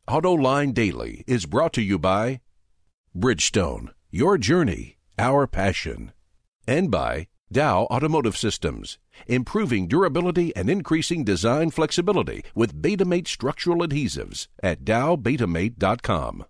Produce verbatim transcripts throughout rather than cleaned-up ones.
AutoLine Daily is brought to you by Bridgestone, your journey, our passion, and by Dow Automotive Systems, improving durability and increasing design flexibility with Betamate structural adhesives at dow betamate dot com.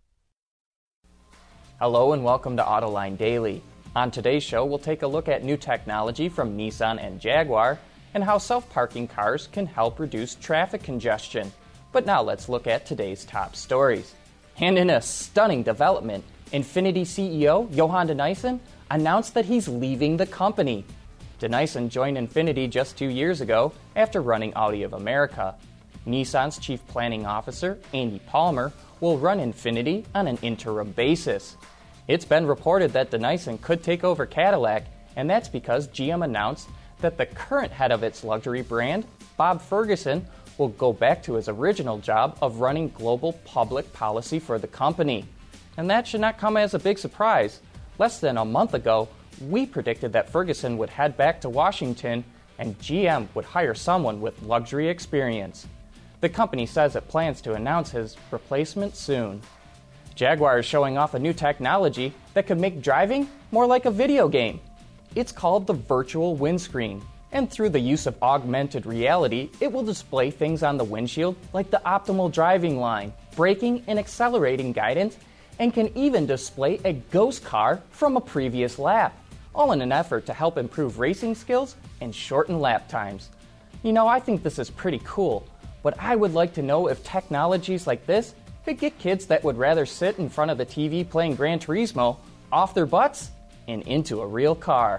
Hello and welcome to AutoLine Daily. On today's show, we'll take a look at new technology from Nissan and Jaguar and how self-parking cars can help reduce traffic congestion. But now let's look at today's top stories. And in a stunning development, Infiniti C E O Johan de Nysschen announced that he's leaving the company. De Nysschen joined Infiniti just two years ago after running Audi of America. Nissan's chief planning officer, Andy Palmer, will run Infiniti on an interim basis. It's been reported that de Nysschen could take over Cadillac, and that's because G M announced that the current head of its luxury brand, Bob Ferguson, will go back to his original job of running global public policy for the company. And that should not come as a big surprise. Less than a month ago, we predicted that Ferguson would head back to Washington and G M would hire someone with luxury experience. The company says it plans to announce his replacement soon. Jaguar is showing off a new technology that could make driving more like a video game. It's called the virtual windscreen. And through the use of augmented reality, it will display things on the windshield like the optimal driving line, braking and accelerating guidance, and can even display a ghost car from a previous lap, all in an effort to help improve racing skills and shorten lap times. You know, I think this is pretty cool, but I would like to know if technologies like this could get kids that would rather sit in front of the T V playing Gran Turismo off their butts and into a real car.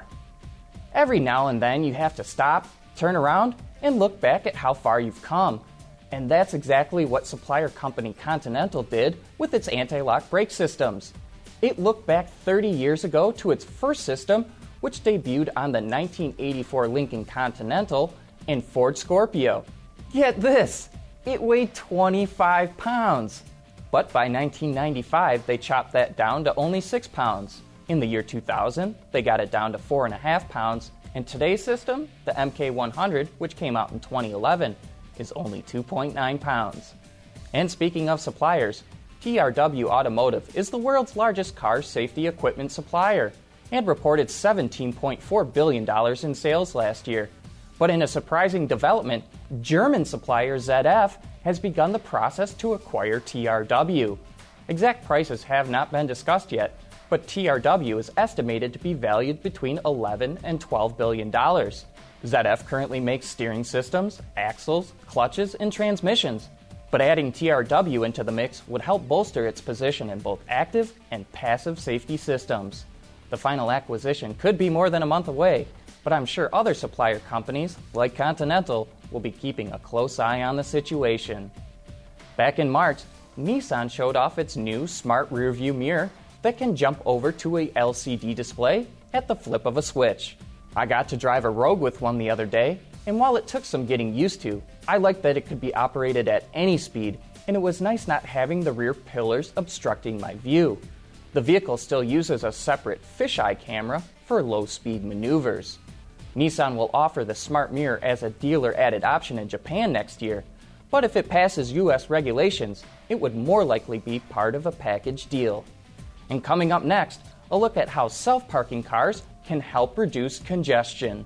Every now and then you have to stop, turn around, and look back at how far you've come. And that's exactly what supplier company Continental did with its anti-lock brake systems. It looked back thirty years ago to its first system, which debuted on the nineteen eighty-four Lincoln Continental and Ford Scorpio. Get this, it weighed twenty-five pounds. But by nineteen ninety-five, they chopped that down to only six pounds. In the year two thousand, they got it down to four point five pounds, and today's system, the M K one hundred, which came out in twenty eleven, is only two point nine pounds. And speaking of suppliers, T R W Automotive is the world's largest car safety equipment supplier and reported seventeen point four billion dollars in sales last year. But in a surprising development, German supplier Z F has begun the process to acquire T R W. Exact prices have not been discussed yet, but T R W is estimated to be valued between eleven and twelve billion dollars. Z F currently makes steering systems, axles, clutches, and transmissions, but adding T R W into the mix would help bolster its position in both active and passive safety systems. The final acquisition could be more than a month away, but I'm sure other supplier companies, like Continental, will be keeping a close eye on the situation. Back in March, Nissan showed off its new smart rearview mirror that can jump over to a L C D display at the flip of a switch. I got to drive a Rogue with one the other day, and while it took some getting used to, I liked that it could be operated at any speed, and it was nice not having the rear pillars obstructing my view. The vehicle still uses a separate fisheye camera for low-speed maneuvers. Nissan will offer the smart mirror as a dealer-added option in Japan next year, but if it passes U S regulations, it would more likely be part of a package deal. And coming up next, a look at how self-parking cars can help reduce congestion.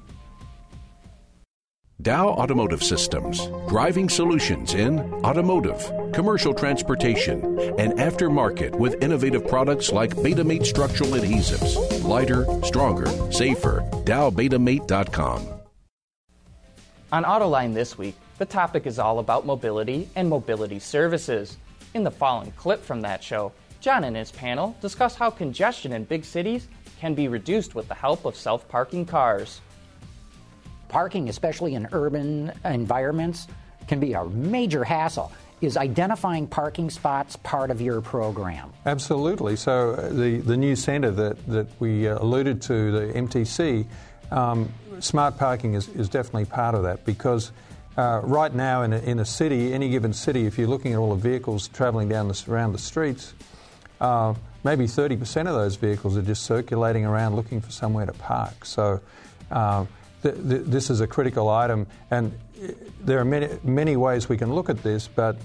Dow Automotive Systems, driving solutions in automotive, commercial transportation, and aftermarket with innovative products like Betamate structural adhesives. Lighter, stronger, safer. dow betamate dot com. On AutoLine this week, the topic is all about mobility and mobility services. In the following clip from that show, John and his panel discuss how congestion in big cities can be reduced with the help of self-parking cars. Parking, especially in urban environments, can be a major hassle. Is identifying parking spots part of your program? Absolutely. So uh, the, the new centre that, that we uh, alluded to, the M T C, um, smart parking is, is definitely part of that, because uh, right now in a, in a city, any given city, if you're looking at all the vehicles travelling down the, around the streets, uh, maybe thirty percent of those vehicles are just circulating around looking for somewhere to park. So uh, th- th- this is a critical item, and there are many, many ways we can look at this, but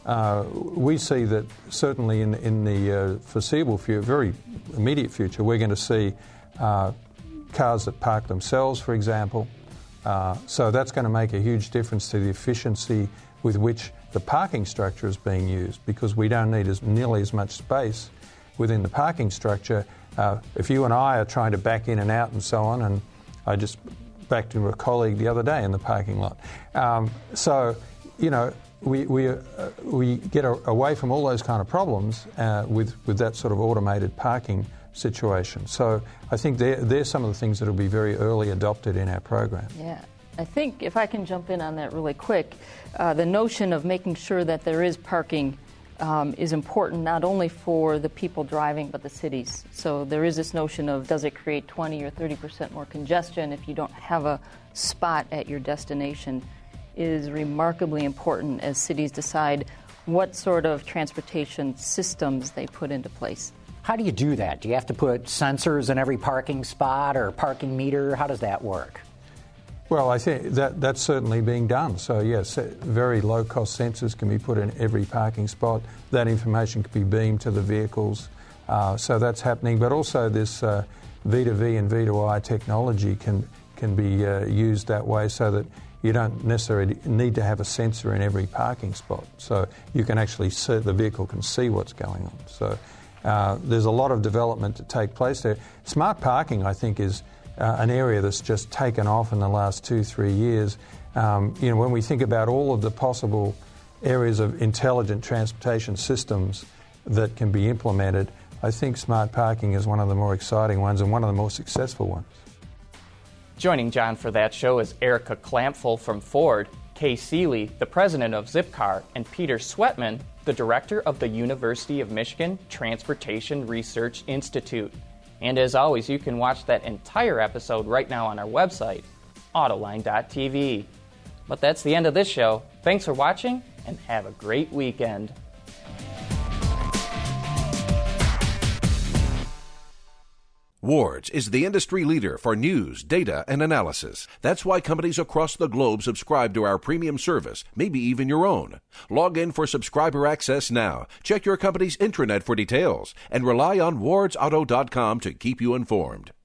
uh, we see that certainly in, in the uh, foreseeable future, very immediate future, we're going to see uh, cars that park themselves, for example. Uh, so that's going to make a huge difference to the efficiency with which the parking structure is being used, because we don't need as nearly as much space within the parking structure. Uh, if you and I are trying to back in and out and so on, and I just backed into a colleague the other day in the parking lot. Um, so, you know, we we uh, we get a, away from all those kind of problems uh, with with that sort of automated parking situation. So I think they're, they're some of the things that will be very early adopted in our program. Yeah. I think if I can jump in on that really quick, uh, the notion of making sure that there is parking um, is important not only for the people driving but the cities. So there is this notion of, does it create twenty or thirty percent more congestion if you don't have a spot at your destination, is remarkably important as cities decide what sort of transportation systems they put into place. How do you do that? Do you have to put sensors in every parking spot or parking meter? How does that work? Well, I think that that's certainly being done. So, yes, very low-cost sensors can be put in every parking spot. That information can be beamed to the vehicles. Uh, so that's happening. But also this uh, V two V and V two I technology can, can be uh, used that way, so that you don't necessarily need to have a sensor in every parking spot. So you can actually see, the vehicle can see what's going on. So uh, there's a lot of development to take place there. Smart parking, I think, is Uh, an area that's just taken off in the last two, three years. Um, you know, when we think about all of the possible areas of intelligent transportation systems that can be implemented, I think smart parking is one of the more exciting ones and one of the more successful ones. Joining John for that show is Erica Clampful from Ford, Kay Seeley, the president of Zipcar, and Peter Sweatman, the director of the University of Michigan Transportation Research Institute. And as always, you can watch that entire episode right now on our website, autoline dot t v. But that's the end of this show. Thanks for watching, and have a great weekend. Wards is the industry leader for news, data, and analysis. That's why companies across the globe subscribe to our premium service, maybe even your own. Log in for subscriber access now. Check your company's intranet for details, and rely on wards auto dot com to keep you informed.